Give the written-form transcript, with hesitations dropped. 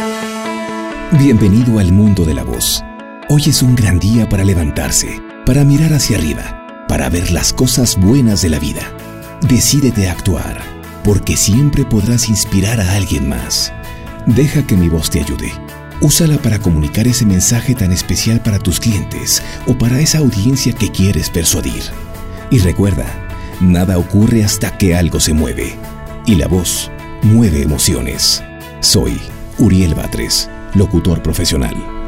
Bienvenido al mundo de la voz. Hoy es un gran día para levantarse, para mirar hacia arriba, para ver las cosas buenas de la vida. Decídete a actuar, porque siempre podrás inspirar a alguien más. Deja que mi voz te ayude. Úsala para comunicar ese mensaje tan especial para tus clientes o para esa audiencia que quieres persuadir. Y recuerda, nada ocurre hasta que algo se mueve. Y la voz mueve emociones. Soy Uriel Batres, locutor profesional.